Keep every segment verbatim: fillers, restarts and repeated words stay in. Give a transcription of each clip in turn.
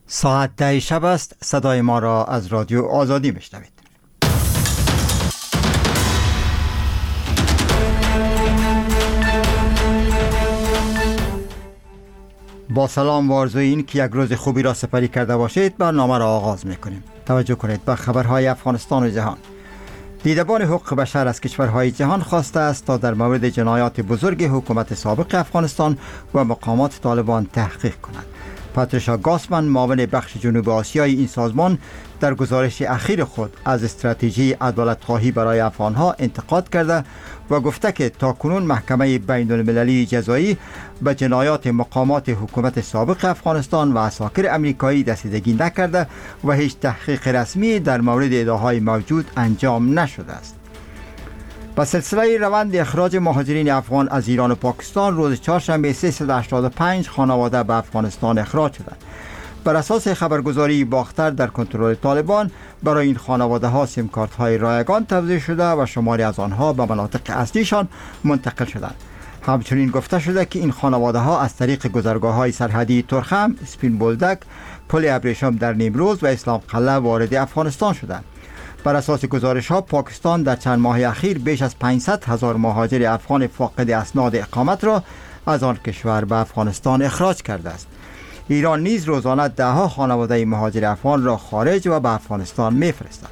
ساعت ده شب است. صدای ما را از رادیو آزادی میشنوید. با سلام و آرزوی این که یک روز خوبی را سپری کرده باشید، برنامه را آغاز میکنیم. توجه کنید به خبرهای افغانستان و جهان. دیدبان حقوق بشر از کشورهای جهان خواسته است تا در مورد جنایات بزرگ حکومت سابق افغانستان و مقامات طالبان تحقیق کنند. پاتریشا گاسمن، معاون بخش جنوب آسیایی این سازمان، در گزارش اخیر خود از استراتژی عدالت‌خواهی برای افغانها انتقاد کرده و گفته که تاکنون محکمه بین المللی جزایی به جنایات مقامات حکومت سابق افغانستان و عساکر امریکایی رسیدگی نکرده و هیچ تحقیق رسمی در مورد ادعاهای موجود انجام نشده است. با سلسله روند اخراج مهاجرین افغان از ایران و پاکستان، روز چهارشنبه سیصد و هشتاد و پنج خانواده به افغانستان اخراج شدند. بر اساس خبرگزاری باختر، در کنترل طالبان برای این خانواده ها سیم کارت های رایگان توزیع شده و شماری از آنها به مناطق اصلیشان منتقل شدند. همچنین گفته شده که این خانواده ها از طریق گذرگاه های سرحدی ترخم، سپین بولدک، پل ابریشم در نیمروز و اسلام قلعه وارد افغانستان شدند. بر اساس گزارش ها، پاکستان در چند ماه اخیر بیش از پانصد هزار مهاجر افغان فاقد اسناد اقامت را از آن کشور به افغانستان اخراج کرده است. ایران نیز روزانه دهها خانواده مهاجر افغان را خارج و به افغانستان می‌فرستد.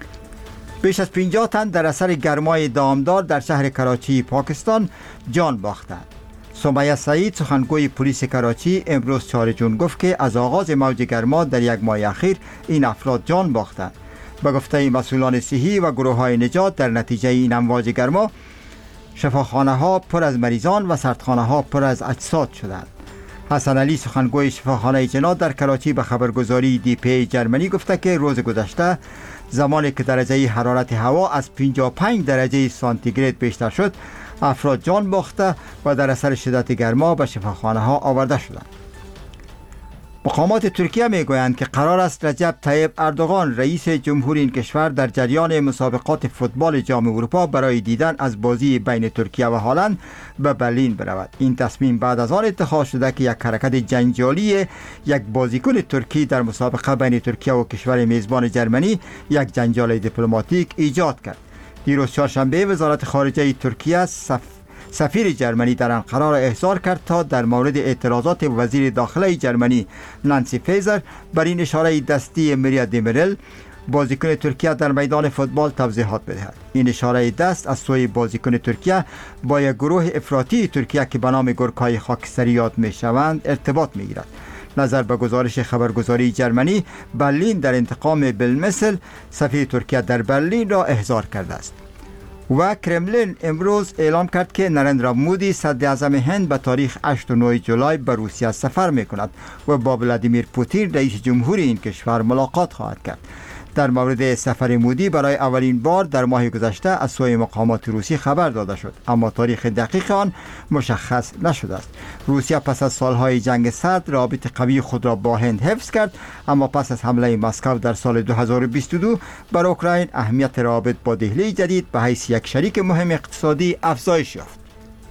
بیش از پنجاه تن در اثر گرمای دامدار در شهر کراچی پاکستان جان باختند. سمیه سعید، سخنگوی پلیس کراچی، امروز چهارم جون گفت که از آغاز موج گرما در یک ماه اخیر این افراد جان باختند. به گفته مسئولان صحی و گروه‌های نجات، در نتیجه این امواج گرما شفاخانه‌ها پر از مریضان و سردخانه‌ها پر از اجساد شدند. حسن علی، سخنگوی شفاخانه جنات در کراچی، به خبرگزاری دی پی جرمنی گفته که روز گذشته زمانی که درجه حرارت هوا از پنجاه و پنج درجه سانتیگراد بیشتر شد، افراد جان باخته و در اثر شدت گرما به شفاخانه‌ها آورده شدند. مقامات ترکیه میگویند که قرار است رجب طیب اردوغان، رئیس جمهور این کشور، در جریان مسابقات فوتبال جام اروپا برای دیدن از بازی بین ترکیه و هلند به برلین برود. این تصمیم بعد از آن اتخاذ شده که یک حرکت جنجالی یک بازیکن ترکی در مسابقه بین ترکیه و کشور میزبان جرمنی یک جنجال دیپلماتیک ایجاد کرد. دیروز چهارشنبه وزارت خارجه ترکیه صف سفیر جرمنی در انقره را احضار کرد تا در مورد اعتراضات وزیر داخله جرمنی نانسی فیزر بر این اشاره دستی مریا دیمیرل، بازیکن ترکیه، در میدان فوتبال توضیحات بدهد. این اشاره دست از سوی بازیکن ترکیه با یک گروه افراطی ترکیه که به نام گورکای خاکستری یاد میشوند ارتباط میگیرد. نظر به گزارش خبرگزاری جرمنی، برلین در انتقام بالمثل سفیر ترکیه در برلین را احضار کرده است. و کرملین امروز اعلام کرد که نریندرا مودی، صدر اعظم هند، به تاریخ هشت و نه جولای به روسیه سفر می کند و با ولادیمیر پوتین، رئیس جمهور این کشور، ملاقات خواهد کرد. در مورد سفر مودی برای اولین بار در ماه گذشته از سوی مقامات روسی خبر داده شد، اما تاریخ دقیق آن مشخص نشده است. روسیه پس از سالهای جنگ سرد رابطه قوی خود را با هند حفظ کرد، اما پس از حمله مسکو در سال دو هزار و بیست و دو بر اوکراین، اهمیت روابط با دهلی جدید به حیث یک شریک مهم اقتصادی افزایش یافت.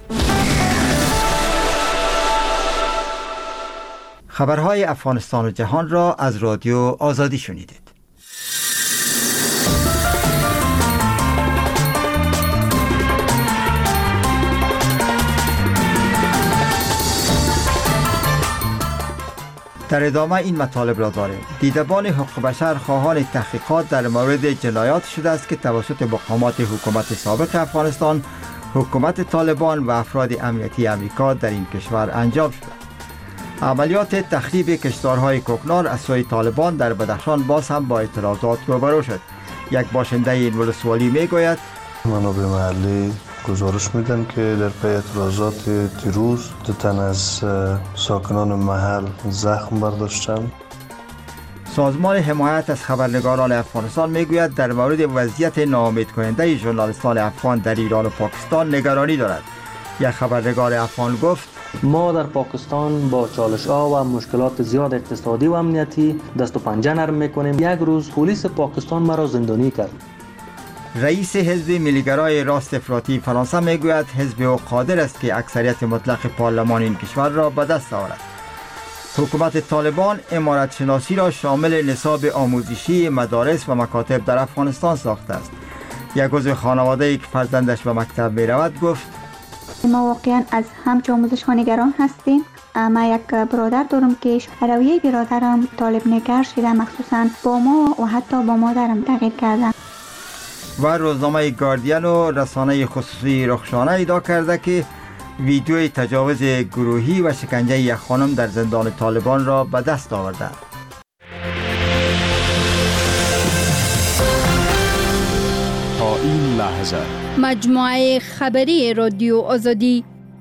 خبرهای افغانستان و جهان را از رادیو آزادی شنیدید. در ادامه این مطالب را داریم. دیدبان حقوق بشر خواهان تحقیقات در مورد جنایات شده است که توسط مقامات حکومت سابق افغانستان، حکومت طالبان و افراد امنیتی امریکا در این کشور انجام شده. عملیات تخریب کشتارهای کوکنار از سوی طالبان در بدخشان باز هم با اعتراضات روبرو شد. یک باشنده این ولسوالی میگوید منابع محلی گزارش میدن که در پی اعتراضات دیروز دو تن از ساکنان محل زخم برداشتند. سازمان حمایت از خبرنگاران افغانستان میگوید در مورد وضعیت ناامیدکننده ژورنالیستان افغان در ایران و پاکستان نگرانی دارد. یک خبرنگار افغان گفت ما در پاکستان با چالش‌ها و مشکلات زیاد اقتصادی و امنیتی دست و پنجه نرم میکنیم. یک روز پلیس پاکستان مرا زندانی کرد. رئیس حزب ملیگرای راست افراطی فرانسه میگوید حزب او قادر است که اکثریت مطلق پارلمان این کشور را به دست آورد. حکومت طالبان امارت شناسی را شامل نصاب آموزشی مدارس و مکاتب در افغانستان ساخته است. یک عضو خانواده که فرزندش به مکتب می رود گفت: ما واقعا از همچه آموزش خانگران هستیم. ما یک برادر دارم که رویه برادرم طالب نگر شده، مخصوصا با ما و حتی با مادرم تغییر کردن. و روزنامه گاردین و رسانه خصوصی رخشانه ادعا کرده که ویدیوی تجاوز گروهی و شکنجه یک خانم در زندان طالبان را به دست آورده. تا این لحظه مجموعه خبری رادیو آزادی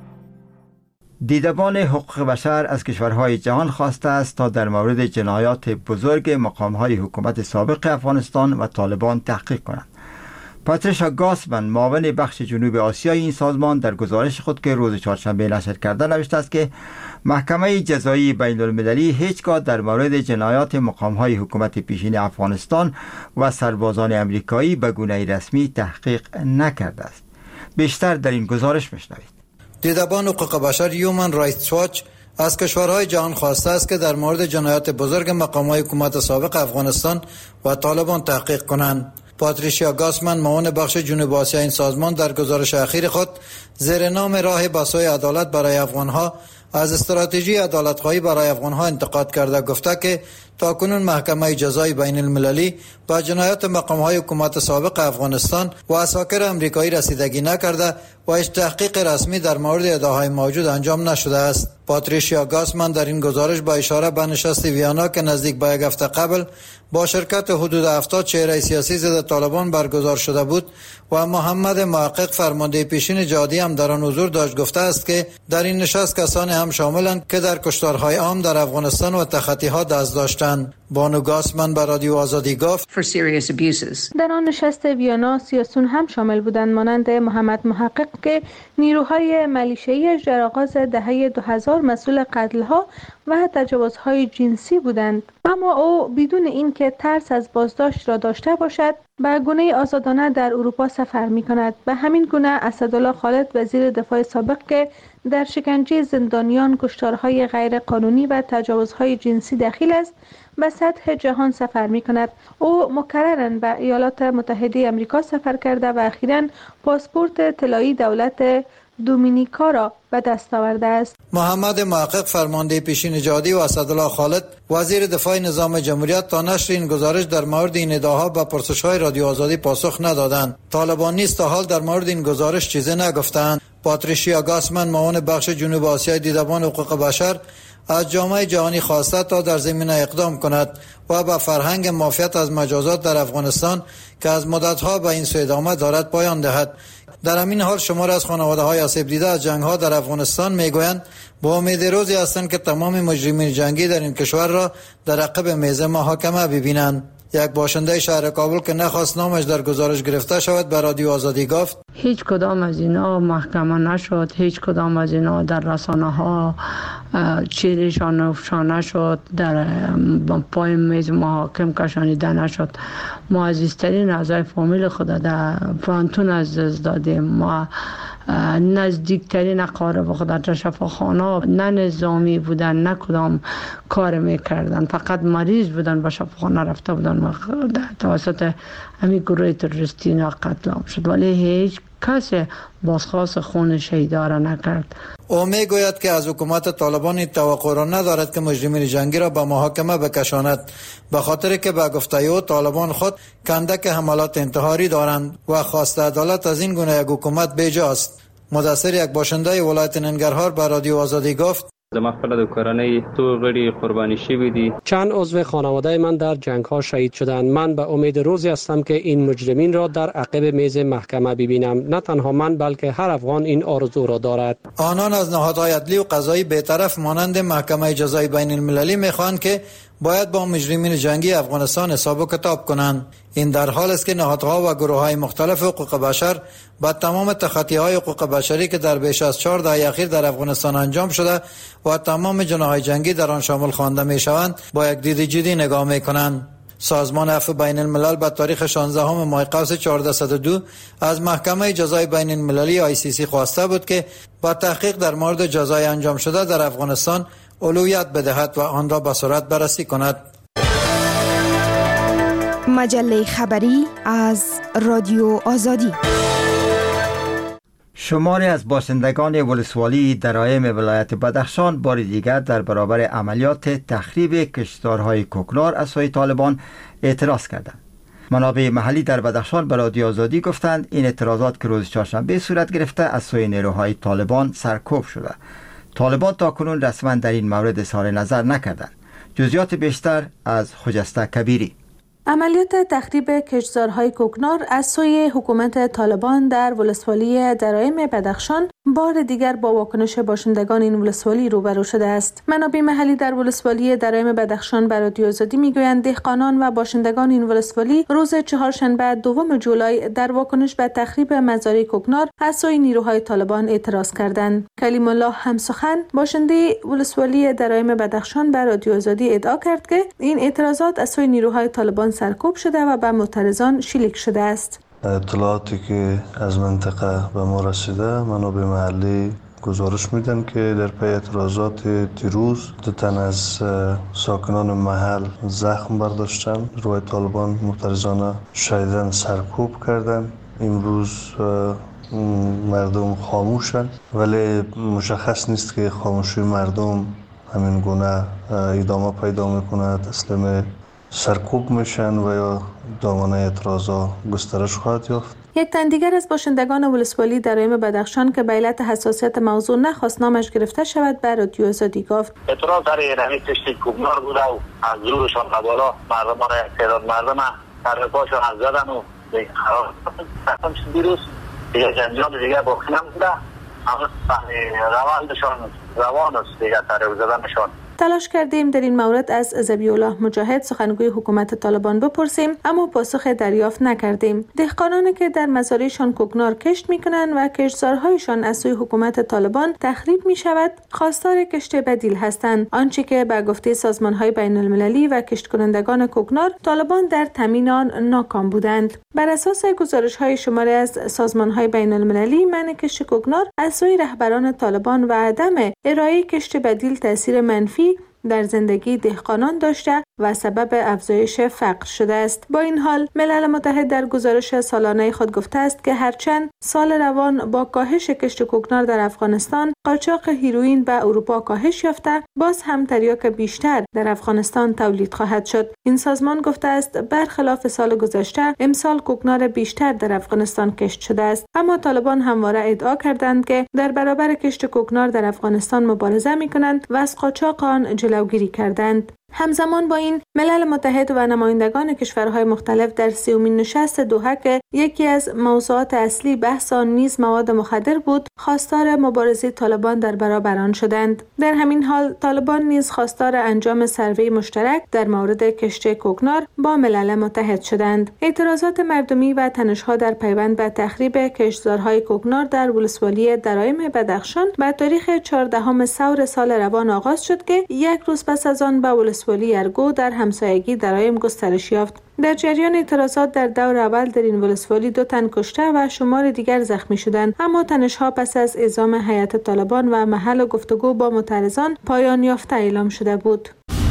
دیدبان حقوق بشر از کشورهای جهان خواسته است تا در مورد جنایات بزرگ مقام‌های حکومت سابق افغانستان و طالبان تحقیق کنند. پاتریشا گاسمن، معاون بخش جنوب آسیایی این سازمان، در گزارش خود که روز چهارشنبه نشر کرده نوشته است که محکمه جزایی بین المللی هیچگاه در مورد جنایات مقام‌های حکومت پیشین افغانستان و سربازان امریکایی به گونه رسمی تحقیق نکرده است. بیشتر در این گزارش میشنوید. دیدبان حقوق بشر هیومن رایتس واچ از کشورهای جهان خواسته است که در مورد جنایات بزرگ مقام‌های حکومت سابق افغانستان و طالبان تحقیق کنند. پاتریشیا گاسمن، معاون بخش جنوب آسیا این سازمان، در گزارش اخیر خود زیر نام راه به سوی عدالت برای افغانها از استراتژی عدالت‌خواهی برای افغانها انتقاد کرده، گفته که تاکنون محکمه جزایی بین المللی با جنایات مقام‌های حکومت سابق افغانستان و اساکر امریکایی رسیدگی نکرده و هیچ تحقیق رسمی در مورد ادعاهای موجود انجام نشده است. پاتریشیا گاسمن در این گزارش با اشاره به نشست ویانا که نزدیک به یک هفته قبل با شرکت حدود هفتاد چهره سیاسی ضد طالبان برگزار شده بود و محمد محقق، فرمانده پیشین جهادی، هم در آن حضور داشت، گفته است که در این نشست کسانی هم شاملند که در کشتارهای عام در افغانستان و تخطی‌ها دست داشتند. بانو گاسمن به رادیو آزادی گفت: در آن نشست ویانا سیاسیون هم شامل بودند، مانند محمد محقق که نیروهای ملیشه‌ای در آغاز دهه دو هزار مسئول قتل‌ها و تجاوزهای جنسی بودند، اما او بدون اینکه ترس از بازداشت را داشته باشد به گونه آزادانه در اروپا سفر می‌کند. به همین گونه اسدالله خالد، وزیر دفاع سابق که در شکنجه زندانیان، کشتارهای غیر قانونی و تجاوزهای جنسی دخیل است، به سطح جهان سفر می کند. او مکرراً به ایالات متحده آمریکا سفر کرده و اخیراً پاسپورت طلایی دولت دومینیکا را به دست آورده است. محمد محقق، فرمانده پیشین جهادی، و اسدالله خالد، وزیر دفاع نظام جمهوریت، تا نشر این گزارش در مورد این ادعاها به پرسش‌های رادیو آزادی پاسخ ندادند. طالبان نیز تا حال در مورد این گزارش چیزی نگفتند. پاتریشیا گاسمن، معاون بخش جنوب آسیای دیدبان حقوق بشر، از جامعه جهانی خواسته تا در زمینه اقدام کند و به فرهنگ معافیت از مجازات در افغانستان که از مدت‌ها به این سو ادامه دارد پایان دهد. در همین حال شمار از خانواده‌های آسیب دیده از جنگ‌ها در افغانستان میگویند با امید روزی هستند که تمام مجرمین جنگی در این کشور را در عقب میز محاکمه ببینند. یک باشنده شهر کابل که نخواست نامش در گزارش گرفته شود به رادیو آزادی گفت: هیچ کدام از اینا محکمه نشد، هیچ کدام از اینا در رسانه ها چیرشان افشا نشد، در پای میز محاکم کشانیده نشد. ما عزیزترین اعضای فامیل خود در پانتون از دست دادیم. ما نزدیکترین اقارب خود در شفاخانه نه نظامی بودن نه کدام کار میکردن، فقط مریض بودن به شفاخانه رفته بودن توسط همین گروه تروریستی اینا قتل عام شد، ولی هیچ کسی بازخواست خون شهیدا را نکرد. او میگوید که از حکومت طالبان این توقع را ندارد که مجرمین جنگی را به محاکمه بکشاند، به خاطر که به گفته او طالبان خود کندک حملات انتحاری دارند و خواست عدالت از این گونه یک حکومت بیجاست. مدثر، یک باشنده ولایت ننگرهار، به رادیو آزادی گفت: زما خپل د کورنۍ تو غړي قرباني شوي دي. چند عضو خانواده من در جنگ ها شهید شدند. من به امید روزی هستم که این مجرمین را در عقب میز محکمه ببینم. نه تنها من بلکه هر افغان این آرزو را دارد. آنان از نهادهای عدلی و قضایی بی‌طرف مانند محکمه جزایی بین المللی میخواهند که باید با مجرمین جنگی افغانستان حساب و کتاب کنند. این در حال است که نهادها و گروه‌های مختلف حقوق بشر با تمام تخطی‌های حقوق بشری که در بیش از چهار دهه اخیر در افغانستان انجام شده و تمام جنایات جنگی در آن شامل خوانده می‌شوند با یک دید جدی نگاه می‌کنند. سازمان عفو بین الملل به تاریخ شانزدهم ماه قوس چهاردهصد و دو از محکمه جزای بین المللی آی سی سی خواسته بود که با تحقیق در مورد جزای انجام شده در افغانستان اولویت بدهد و آن را به سرعت بررسی کند. مجله خبری از رادیو آزادی. شماری از باشندگان ولسوالی درایم ولایت بدخشان بار دیگر در برابر عملیات تخریب کشتزارهای کوکنار از سوی طالبان اعتراض کردند. منابع محلی در بدخشان به رادیو آزادی گفتند این اعتراضات که روز چهارشنبه صورت گرفته از سوی نیروهای طالبان سرکوب شده. طالبان تاکنون رسما در این مورد اظهار نظر نکردند. جزئیات بیشتر از خجسته کبیری. عملیات تخریب کشتزارهای کوکنار از سوی حکومت طالبان در ولسوالی درایم بدخشان بار دیگر با واکنش باشندگان این ولسوالی روبرو شده است. منابع محلی در ولسوالی درایم بدخشان به رادیو آزادی میگویند دهقانان و باشندگان این ولسوالی روز چهارشنبه دوم جولای در واکنش به تخریب مزارع کوکنار از سوی نیروهای طالبان اعتراض کردند. کلیم الله همسخن باشنده ولسوالی درایم بدخشان به رادیو آزادی ادعا کرد که این اعتراضات از سوی نیروهای طالبان سرکوب شده و به معترضان شلیک شده است. اطلاعاتی که از منطقه به ما رسیده، منابع محلی گزارش میدن که در پی اعتراضات دیروز دو تن از ساکنان محل زخم برداشتن، روی طالبان معترضانه شدیداً سرکوب کردن. امروز مردم خاموشن، ولی مشخص نیست که خاموشی مردم همین گونه ادامه پیدا میکنه، تسلیم سرکوب میشن و یا دامنه اعتراضا گسترش خواهد یافت. یک تن دیگر از باشندگان ولسوالی درایم بدخشان که به علت حساسیت موضوع نخواست نامش گرفته شود به رادیو آزادی گفت اعتراض در اینمی کشتی کوکنار بوده و از زورشان بالا مردمان تعداد مردم سر پاشون از زدن و خراب دیروز دیگه جنجال دیگه باقی نمونده، اما روانشان روان است دیگه سر زدنشان. تلاش کردیم در این مورد از ذبیح الله مجاهد سخنگوی حکومت طالبان بپرسیم، اما پاسخ دریافت نکردیم. دهقانانی که در مزارعشان کوکنار کشت میکنند و کشتزارهایشان از سوی حکومت طالبان تخریب می شود، خواستار کشت بدیل هستند، آنچه که به گفته سازمانهای بین المللی و کشت کنندگان کوکنار طالبان در تامین آن ناکام بودند. بر اساس گزارش‌های شماری از سازمانهای بین المللی، منع کشت کوکنار از سوی رهبران طالبان و عدم ارائه کشت بدیل تاثیر منفی در زندگی دهقانان داشته و سبب افزایش فقر شده است. با این حال ملل متحد در گزارش سالانه خود گفته است که هرچند سال روان با کاهش کشت کوکنار در افغانستان، قاچاق هیروئین به اروپا کاهش یافته، باز هم تریاک بیشتر در افغانستان تولید خواهد شد. این سازمان گفته است برخلاف سال گذشته امسال کوکنار بیشتر در افغانستان کشت شده است، اما طالبان همواره ادعا کردند که در برابر کشت کوکنار در افغانستان مبارزه می‌کنند و از قاچاق آن جلوگیری کردند. همزمان با این ملل متحد و نمایندگان کشورهای مختلف در سیومین نشست دوحه که یکی از موضوعات اصلی بحث آن نیز مواد مخدر بود، خواستار مبارزه طالبان در برابر آن شدند. در همین حال طالبان نیز خواستار انجام سروی مشترک در مورد کشت کوکنار با ملل متحد شدند. اعتراضات مردمی و تنش‌ها در پیوند به تخریب کشتزارهای کوکنار در ولسوالی درایم بدخشان به تاریخ چهاردهم ثور سال روان آغاز شد که یک روز پس از آن به ولسوالی ارگو در همسایگی درایم گسترش یافت. در جریان اعتراضات در دور اول در این ولسوالی دو تن کشته و شمار دیگر زخمی شدند، اما تنش‌ها پس از اعزام هیئت طالبان و محل گفتگو با معترضان پایان یافته اعلام شده بود.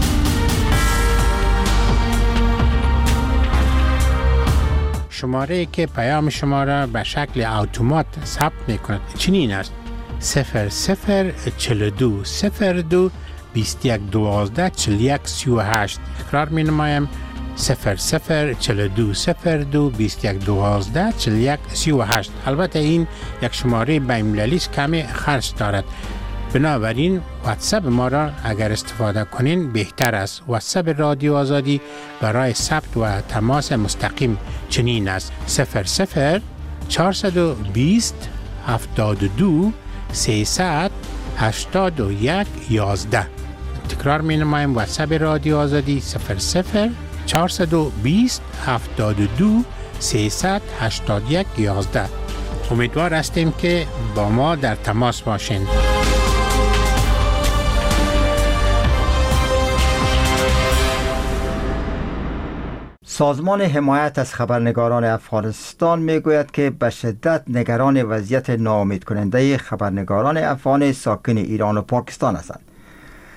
شماره که پیام شما را به شکل اتومات ثبت می‌کند چنین است: صفر صفر چهل و دو صفر دو بیست و یک دوازده چهل و یک سی و هشت. اقرار می نمایم صفر صفر چهل و دو صفر دو بیست و یک دوازده چهل و یک سی و هشت. البته این یک شماره بین‌المللی است، کمی خرج دارد، بنابراین واتساپ ما را اگر استفاده کنین بهتر است. واتساپ رادیو آزادی برای ثبت و تماس مستقیم چنین است: صفر صفر چهارصد و بیست هفتاد و دو سیصد هشتاد و یک یازده. تکرار می نمایم واتساپ رادیو آزادی صفر صفر چهارصد و بیست هفتاد و دو سیصد هشتاد و یک یازده. امیدوار هستیم که با ما در تماس باشین. سازمان حمایت از خبرنگاران افغانستان میگوید که به شدت نگران وضعیت ناامید کننده خبرنگاران افغان ساکن ایران و پاکستان هستند.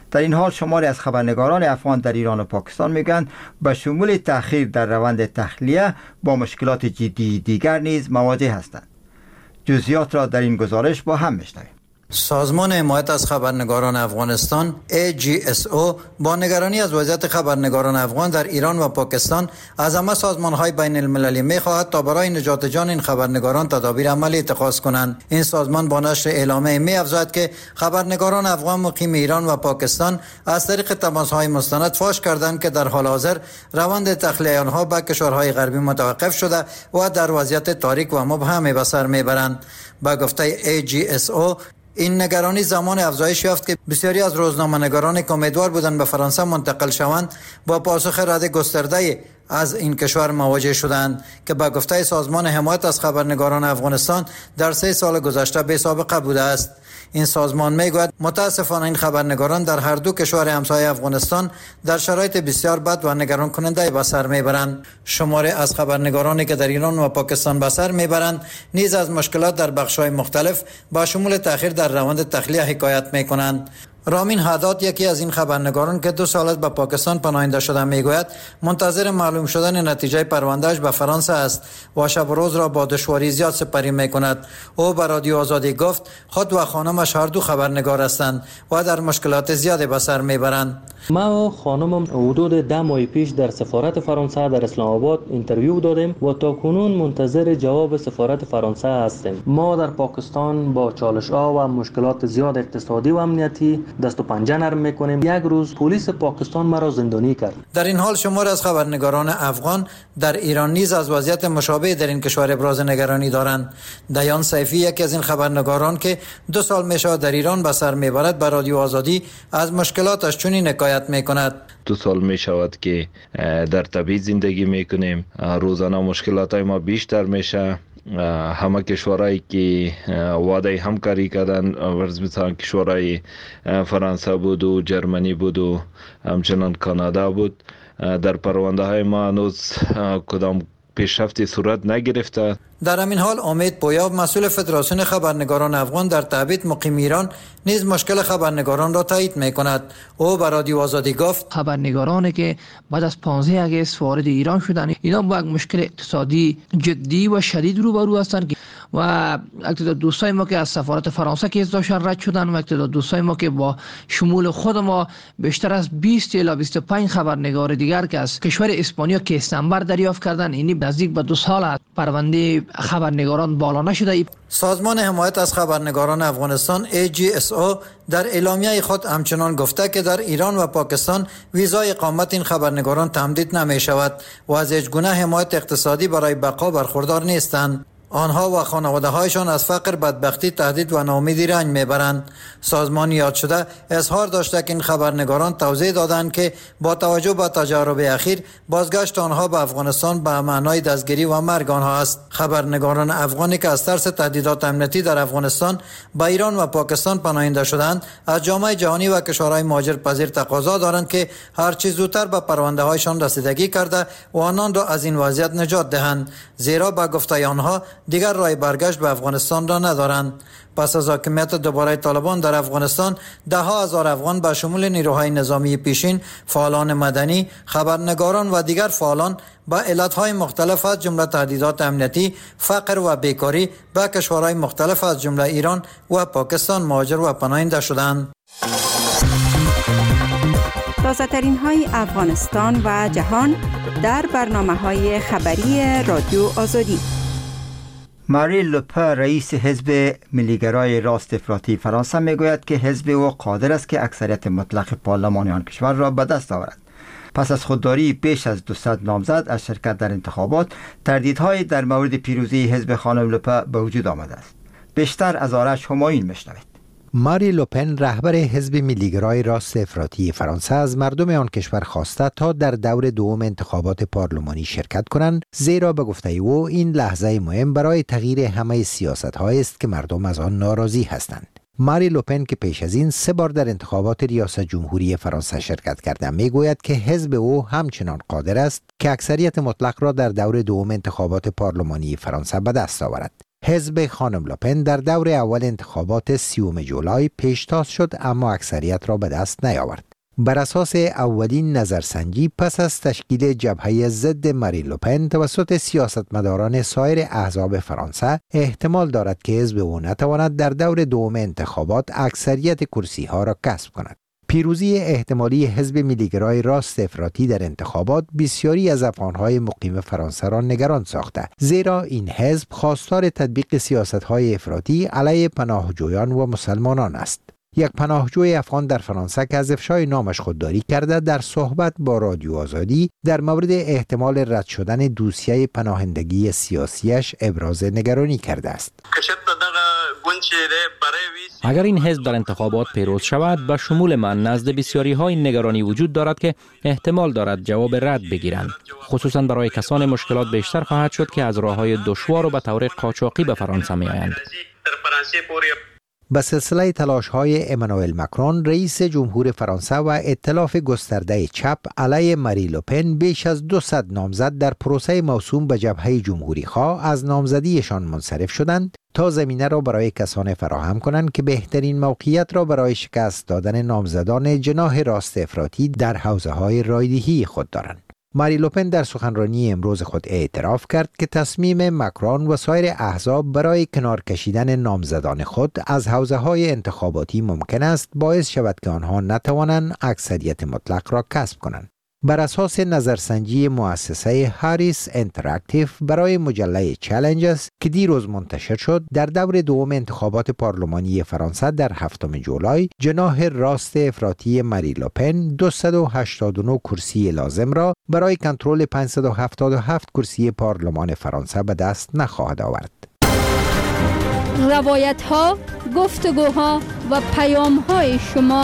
در این حال شماری از خبرنگاران افغان در ایران و پاکستان میگویند به شمول تأخیر در روند تخلیه با مشکلات جدی دیگر نیز مواجه هستند. جزئیات را در این گزارش با هم میشنویم. سازمان حمایت از خبرنگاران افغانستان ای جی اس او با نگرانی از وضعیت خبرنگاران افغان در ایران و پاکستان از همه سازمان‌های بین المللی می‌خواهد تا برای نجات جان این خبرنگاران تدابیر عملی اتخاذ کنند. این سازمان با نشر اعلامیه می‌افزاید که خبرنگاران افغان مقیم ایران و پاکستان از طریق تماس‌های مستند فاش کردند که در حال حاضر روند تخلیه آنها به کشورهای غربی متوقف شده و در وضعیت تاریک و مبهم به سر می‌برند. با گفته ای جی اس او این نگرانی زمان افزایش یافت که بسیاری از روزنامه‌نگارانی که امیدوار بودند به فرانسه منتقل شوند با پاسخ رد گسترده از این کشور مواجه شدند که با گفته سازمان حمایت از خبرنگاران افغانستان در سه سال گذشته بی سابقه بوده است. این سازمان میگوید متاسفانه این خبرنگاران در هر دو کشور همسایه افغانستان در شرایط بسیار بد و نگران کننده به سر میبرند. شماری از خبرنگارانی که در ایران و پاکستان به سر میبرند نیز از مشکلات در بخش‌های مختلف با شمول تأخیر در روند تخلیه حکایت میکنند. رامین حداد یکی از این خبرنگاران که دو سال است به پاکستان پناهنده شده میگوید منتظر معلوم شدن نتیجه پروندهش به فرانسه است و شب و روز را با دشواری زیاد سپری میکند. او به رادیو آزادی گفت خود و خانمش هر دو خبرنگار هستند و در مشکلات زیادی به سر میبرند. ما و خانمم حدود ده ماه پیش در سفارت فرانسه در اسلام آباد اینترویو دادیم و تا کنون منتظر جواب سفارت فرانسه هستیم. ما در پاکستان با چالش ها و مشکلات زیاد اقتصادی و امنیتی دست و پنجه نرم میکنیم. یک روز پلیس پاکستان مرا زندانی کرد. در این حال شمار از خبرنگاران افغان در ایران نیز از وضعیت مشابه در این کشور ابراز نگرانی دارند. دیان سیفی یکی از این خبرنگاران که دو سال میشه در ایران به سر میبرد به رادیو آزادی از مشکلاتش چنین حکایت میکند. دو سال می شود که در تبعید زندگی میکنیم. روزانه مشکلات ما بیشتر میشه. همه کشورهایی که وعده همکاری کردن ورز مثلا کشورهای فرانسه بود و جرمنی بود و همچنان کانادا بود در پرونده های ما هنوز کدام پیشرفتی صورت نگرفته. در همین حال امید پویاب مسئول فدراسیون خبرنگاران افغان در تبعید مقیم ایران نیز مشکل خبرنگاران را تایید میکند. او به رادیو آزادی گفت خبرنگارانی که بعد از پانزده آگوست وارد ایران شدند اینا با یک مشکل اقتصادی جدی و شدید روبرو هستند و اکتداد دوستای ما که از سفارت فرانسه که ازداشتن رد شدن و اکتداد دوستای ما که با شمول خود ما بیشتر از بیست الی بیست و پنج خبرنگار دیگر که از کشور اسپانیا که استنبر دریافت کردن اینی نزدیک به دو سال است پرونده خبرنگاران بالا نشده. سازمان حمایت از خبرنگاران افغانستان ای جی اس او در اعلامیه خود همچنان گفته که در ایران و پاکستان ویزای اقامت این خبرنگاران تمدید نمی شود و از هیچ گونه حمایت اقتصادی برای بقا برخوردار نیستند. آنها و خانواده هایشان از فقر، بدبختی، تهدید و ناامیدی رنج میبرند. سازمان یاد شده اظهار داشته که این خبرنگاران توضیح دادند که با توجه به تجارب اخیر بازگشت آنها به افغانستان به معنای دستگیری و مرگ آنها است. خبرنگاران افغانی که از ترس تهدیدات امنیتی در افغانستان به ایران و پاکستان پناهنده شدند از جامعه جهانی و کشورهای مهاجرپذیر تقاضا دارند که هر چه زودتر به پرونده هایشان رسیدگی کرده و آنان را از این وضعیت نجات دهند، زیرا به گفته آنها دیگر راه برگشت به افغانستان را ندارند. پس از حاکمیت دوباره طالبان در افغانستان ده ها هزار افغان به شمول نیروهای نظامی پیشین، فعالان مدنی، خبرنگاران و دیگر فعالان با علتهای مختلف از جمله تهدیدات امنیتی، فقر و بیکاری به کشورهای مختلف از جمله ایران و پاکستان مهاجر و پناهنده شدند. تازه ترین های افغانستان و جهان در برنامه های خبری رادیو آزادی. ماری لوپن رئیس حزب ملیگرای راست افراطی فرانسه میگوید که حزب او قادر است که اکثریت مطلق پارلمان آن کشور را به دست آورد. پس از خودداری بیش از دویست نامزد از شرکت در انتخابات، تردیدهای در مورد پیروزی حزب خانم لوپن به وجود آمده است. بیشتر از آرش همایون میشنوید. ماری لوپن رهبر حزب ملیگرای راست افراطی فرانسه از مردم آن کشور خواسته تا در دور دوم انتخابات پارلمانی شرکت کنند، زیرا به گفته او این لحظه مهم برای تغییر همه سیاست‌هایی است که مردم از آن ناراضی هستند. ماری لوپن که پیش از این سه بار در انتخابات ریاست جمهوری فرانسه شرکت کرده میگوید که حزب او همچنان قادر است که اکثریت مطلق را در دور دوم انتخابات پارلمانی فرانسه به دست آورد. حزب خانم لوپن در دور اول انتخابات سیوم جولای پیشتاز شد اما اکثریت را به دست نیاورد. بر اساس اولین نظرسنجی پس از تشکیل جبهه ضد ماری لوپن توسط سیاستمداران سایر احزاب فرانسه احتمال دارد که حزب او نتواند در دور دوم انتخابات اکثریت کرسی ها را کسب کند. پیروزی احتمالی حزب ملیگرای راست افراطی در انتخابات بسیاری از افغانهای مقیم فرانسه را نگران ساخته، زیرا این حزب خواستار تطبیق سیاست‌های افراطی علیه پناهجویان و مسلمانان است. یک پناهجوی افغان در فرانسه که از افشای نامش خودداری کرده در صحبت با رادیو آزادی در مورد احتمال رد شدن دوسیه پناهندگی سیاسیش ابراز نگرانی کرده است. اگر این حزب در انتخابات پیروز شود، به شمول من نزد بسیاری های نگرانی وجود دارد که احتمال دارد جواب رد بگیرند. خصوصا برای کسان مشکلات بیشتر خواهد شد که از راههای دشوار و به طور قاچاقی به فرانسه می آیند. به سلسله تلاش‌های امانوئل مکرون رئیس جمهور فرانسه و ائتلاف گسترده چپ علیه ماری لوپن بیش از دویست نامزد در پروسه موسوم به جبهه جمهوری‌خواه از نامزدیشان منصرف شدند تا زمینه را برای کسانی فراهم کنند که بهترین موقعیت را برای شکست دادن نامزدان جناح راست افراطی در حوزه‌های رایدهی خود دارند. ماری لوپن در سخنرانی امروز خود اعتراف کرد که تصمیم مکرون و سایر احزاب برای کنار کشیدن نامزدان خود از حوزه‌های انتخاباتی ممکن است باعث شود که آنها نتوانند اکثریت مطلق را کسب کنند. بر اساس نظرسنجی مؤسسه هاریس اینتراکتیو برای مجله چالنجز که دیروز منتشر شد، در دور دوم انتخابات پارلمانی فرانسه در هفتم جولای جناح راست افراطی ماری لوپن دویست و هشتاد و نه کرسی لازم را برای کنترل پانصد و هفتاد و هفت کرسی پارلمان فرانسه به دست نخواهد آورد. روایت ها، گفتگوها و پیام های شما.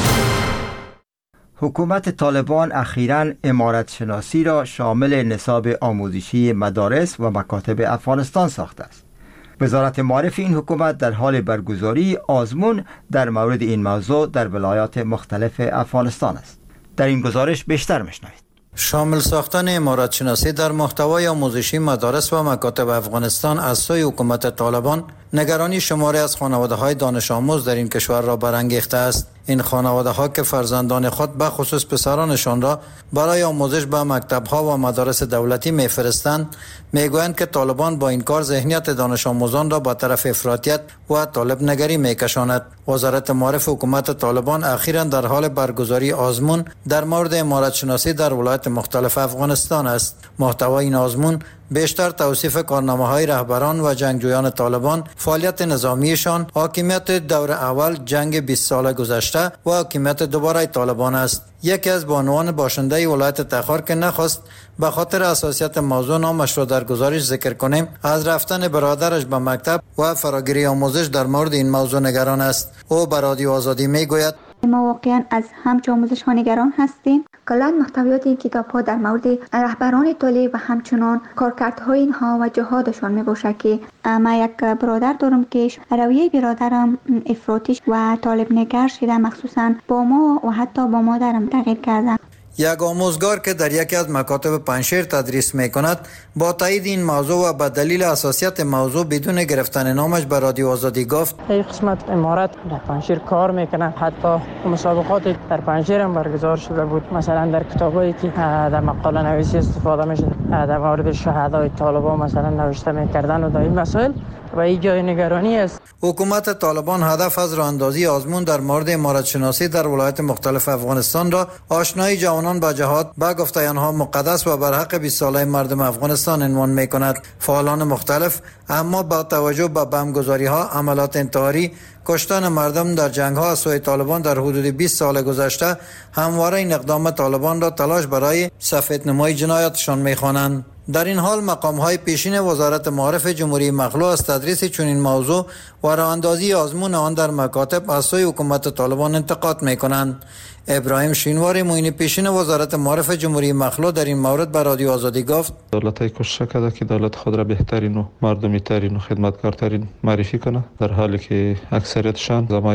حکومت طالبان اخیراً عمارت شناسی را شامل نصاب آموزشی مدارس و مکاتب افغانستان ساخته است. وزارت معارف این حکومت در حال برگزاری آزمون در مورد این موضوع در ولایات مختلف افغانستان است. در این گزارش بیشتر میشنوید. شامل ساختن عمارت شناسی در محتوای آموزشی مدارس و مکاتب افغانستان از سوی حکومت طالبان نگرانی شماری از خانواده‌های دانش آموز در این کشور را برانگیخته است. این خانواده‌ها که فرزندان خود به خصوص پسرانشان را برای آموزش به مکتب‌ها و مدارس دولتی می‌فرستند، می‌گویند که طالبان با این کار ذهنیت دانش آموزان را به طرف افراطیت و طالب نگری می‌کشاند. وزارت معارف حکومت طالبان اخیراً در حال برگزاری آزمون در مورد عمارت شناسی در ولایات مختلف افغانستان است. محتوای این آزمون بیشتر توصیف کارنامه‌های رهبران و جنگجویان طالبان، فعالیت نظامیشان، حاکمیت دور اول جنگ بیست ساله گذشته و حاکمیت دوباره طالبان است. یکی از بانوان باشنده ولایت تخار که نخواست به خاطر حساسیت موضوع نامش را در گزارش ذکر کنیم، از رفتن برادرش به مکتب و فراگیری آموزش در مورد این موضوع نگران است. او به رادیو آزادی میگوید: ما واقعا از همچه آموزش ها نگران هستیم. کلا محتویات این کتاب ها در مورد رهبران طالب و همچنان کارکردهای اینها و جهادشان می باشه که من یک برادر دارم که رویه برادرم افراطی و طالب نگر شده، مخصوصا با ما و حتی با مادرم تغییر کردن. یک آموزگار که در یکی از مکاتب پنجشیر تدریس می کند با تایید این موضوع و به دلیل حساسیت موضوع بدون گرفتن نامش به رادیو آزادی گفت: این قسمت امارت در پنجشیر کار میکنه، حتی مسابقات در پنجشیر هم برگزار شده بود. مثلا در کتابایی که در مقاله نویسی استفاده میشه در مورد شهدای طالبان مثلا نوشته میکردن و در این مسائل و این جای نگرانی است. حکومت طالبان هدف از راهاندازی آزمون در مورد عمارت شناسی در ولایات مختلف افغانستان را آشنایی جوانان با جهاد با گفته آنها مقدس و بر حق بیست ساله مردم افغانستان عنوان می‌کند. فعالان مختلف اما با توجه به بمبگذاری‌ها، عملیات انتحاری، کشتن مردم در جنگ‌ها از سوی طالبان در حدود بیست سال گذشته همواره این اقدام طالبان را تلاش برای سفیدنمایی جنایاتشان می‌خوانند. در این حال مقام‌های پیشین وزارت معارف جمهوری مخلوع از تدریس چنین موضوع و راهاندازی آزمون آن در مکاتب از سوی حکومت طالبان انتقاد می‌کنند. ابراهیم شینواری معین پیشین وزارت معارف جمهوری مخلوع در این مورد به رادیو آزادی گفت: دولت‌های کوشش کرده که دولت خود را بهترین و مردمی ترین و خدمتکارترین معرفی کنه، در حالی که اکثریتشان زمای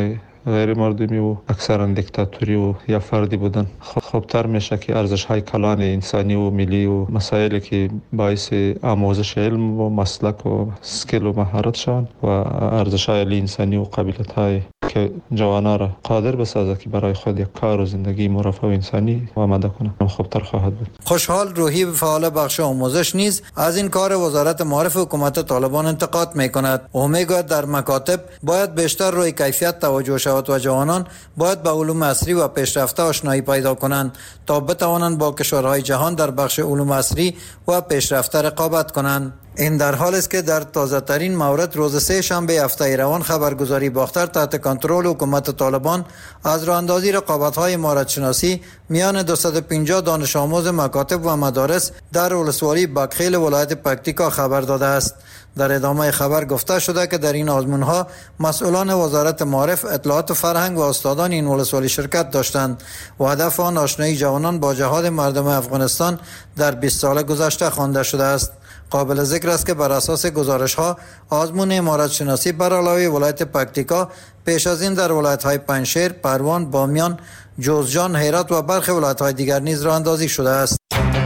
غیر مردمی و اکثرا دیکتاتوری و یا فردی بودن. خوبتر میشه که ارزش های کلان انسانی و ملی و مسائلی که باعث آموزش علم و مسلک و سکیل و مهارت شون و ارزش های انسانی و قابلیت های که جوانان را قادر بسازه که برای خود یک کار و زندگی مرفه و انسانی آماده کنه، خوبتر خواهد بود. خوشحال روحی فعال بخش آموزش نیز از این کار وزارت معارف حکومت طالبان انتقاد میکند و میگوید در مکاتب باید بیشتر روی کیفیت توجه شود و جوانان باید به علوم عصری و پیشرفته آشنایی پیدا کنند تا بتوانند با کشورهای جهان در بخش علوم عصری و پیشرفته رقابت کنند. این در حال است که در تازه ترین مورد روز سه شنبه هفته روان خبرگزاری باختر تحت کنترل حکومت طالبان از راه اندازی رقابت‌های مهارت شناسی میان دویست و پنجاه دانش آموز مکاتب و مدارس در ولسوالی بکخیل ولایت پکتیکا خبر داده است. در ادامه خبر گفته شده که در این آزمون‌ها مسئولان وزارت معارف، اطلاعات و فرهنگ و استادان این ولسوالی شرکت داشتند و هدف آن آشنایی جوانان با جهاد مردم افغانستان در بیست سال گذشته خوانده شده است. قابل ذکر است که بر اساس گزارش‌ها آزمون مهارت شناسی بر علاوه ولایت پکتیکا پیش از این در ولایت‌های پنجشیر، پروان، بامیان، جوزجان، هرات و برخی ولایت‌های دیگر نیز راه اندازی شده است.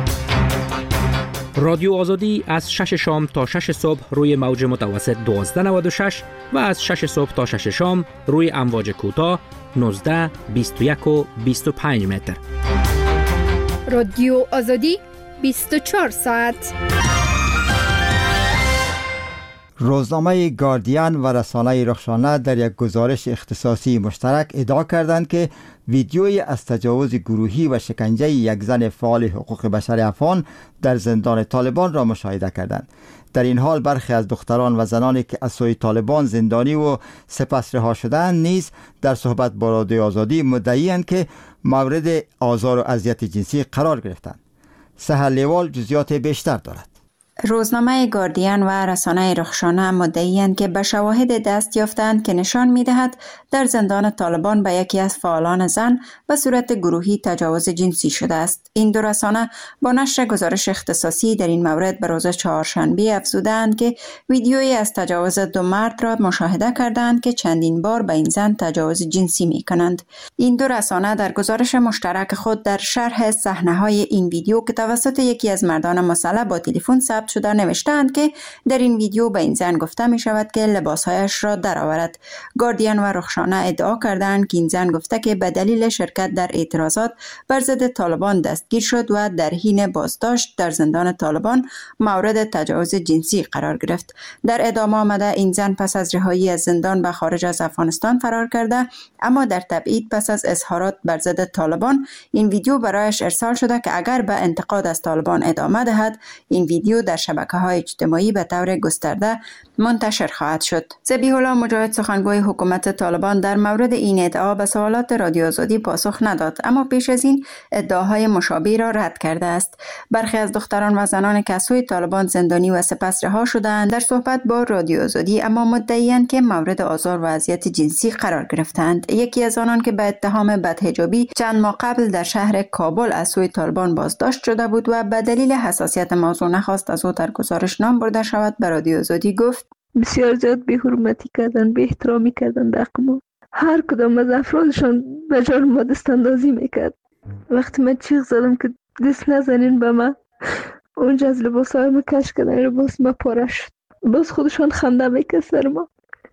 رادیو آزادی از شش شام تا شش صبح روی موج متوسط دوازده نود و شش و از شش صبح تا شش شام روی امواج کوتاه نوزده، بیست و یک و بیست و پنج متر. رادیو آزادی بیست و چهار ساعت. روزنامه گاردین و رسانه رخشانه در یک گزارش اختصاصی مشترک ادعا کردند که ویدیویی از تجاوز گروهی و شکنجه یک زن فعال حقوق بشر افغان در زندان طالبان را مشاهده کردند. در این حال برخی از دختران و زنانی که از سوی طالبان زندانی و سپس رها شدند نیز در صحبت با رادیو آزادی مدعی‌اند که مورد آزار و اذیت جنسی قرار گرفتند. سحر لیوال جزئیات بیشتر دارد. روزنامه گاردین و رسانه رخشانه مدعی‌اند که به شواهد دست یافتند که نشان می‌دهد در زندان طالبان به یکی از فعالان زن به صورت گروهی تجاوز جنسی شده است. این دو رسانه با نشر گزارش اختصاصی در این مورد به روز چهارشنبه افزودند که ویدیویی از تجاوز دو مرد را مشاهده کردند که چندین بار به این زن تجاوز جنسی می‌کنند. این دو رسانه در گزارش مشترک خود در شرح صحنه‌های این ویدیو که توسط یکی از مردان مسلح با تلفن ثبت شده نوشتند که در این ویدیو به این زن گفته می شود که لباسهایش را درآورد. گاردین و رخشانه ادعا کردند که این زن گفته که به دلیل شرکت در اعتراضات بر ضد طالبان دستگیر شد و در حین بازداشت در زندان طالبان مورد تجاوز جنسی قرار گرفت. در ادامه آمده این زن پس از رهایی از زندان به خارج از افغانستان فرار کرده، اما در تبعید پس از اظهارات بر ضد طالبان این ویدیو برایش ارسال شده که اگر به انتقاد از طالبان ادامه دهد این ویدیو در شبکه‌های اجتماعی به طور گسترده منتشر خواهد شد. ذبیح الله مجاهد سخنگوی حکومت طالبان در مورد این ادعا به سوالات رادیو آزادی پاسخ نداد، اما پیش از این ادعاهای مشابه را رد کرده است. برخی از دختران و زنان که از سوی طالبان زندانی و سپس رها شدند در صحبت با رادیو آزادی اما مدعی‌اند که مورد آزار و اذیت جنسی قرار گرفتند. یکی از آنان که به اتهام بدحجابی چند ماه قبل در شهر کابل از سوی طالبان بازداشت شده بود و به دلیل حساسیت موضوع نخواست از او در گزارش نام برده شود به رادیو آزادی گفت: بسیار زیاد بی حرمتی کردن، بی احترامی کردن در ما. هر کدام از افرادشان به جان ما دست اندازی میکرد. وقتی من چیغ زدم که دست نزنین به من، اونجا از لباس های ما کش کردن، لباس ما پاره شد. باز خودشان خنده میکرد سر ما.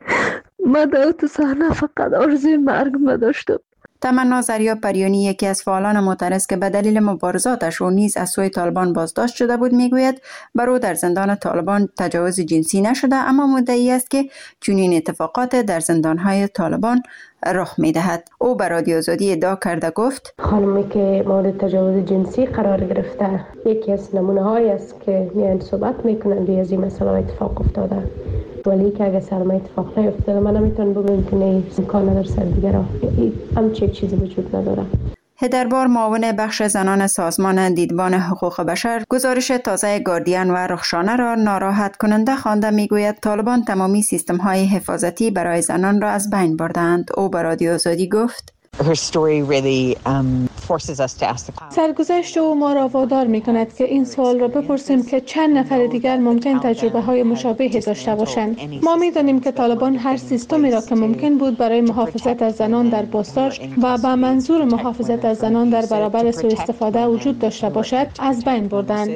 ما در تو صحنه فقط آرزوی مرگ ما داشتم. تمنا زریا پریانی یکی از فعالان معترض که به دلیل مبارزاتش او نیز از سوی طالبان بازداشت شده بود میگوید بر او در زندان طالبان تجاوز جنسی نشده، اما مدعی است که چنین اتفاقات در زندانهای طالبان رخ میدهد. او به رادیو آزادی ادعا کرده گفت: خانمی که مورد تجاوز جنسی قرار گرفته یکی از نمونه هایی است که میان صحبت میکنند روی از این مسئله اتفاق افتاده، ولی که اگه سر ما اتفاق نیفتاده من نمیتونم بگم که نه امکان نداره سر دیگه همچین چیزی وجود نداره. هدربار معاون بخش زنان سازمان دیدبان حقوق بشر گزارش تازه گاردین و رخشانه را ناراحت کننده خوانده میگوید طالبان تمامی سیستم های حفاظتی برای زنان را از بین بردند. او به رادیو آزادی گفت: سرگذشت او ما را وادار می کند که این سوال را بپرسیم که چند نفر دیگر ممکن تجربه های مشابهی داشته باشند. ما می دانیم که طالبان هر سیستمی را که ممکن بود برای محافظت از زنان در بازداشت و به منظور محافظت از زنان در برابر سوء استفاده وجود داشته باشد از بین بردند.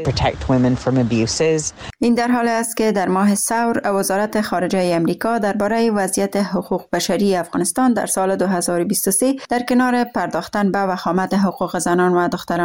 این در حال است که در ماه ثور وزارت خارجه امریکا درباره وضعیت حقوق بشری افغانستان در سال دو هزار و بیست و سه در کنار پرداختن به وخامت حقوق زنان و دختران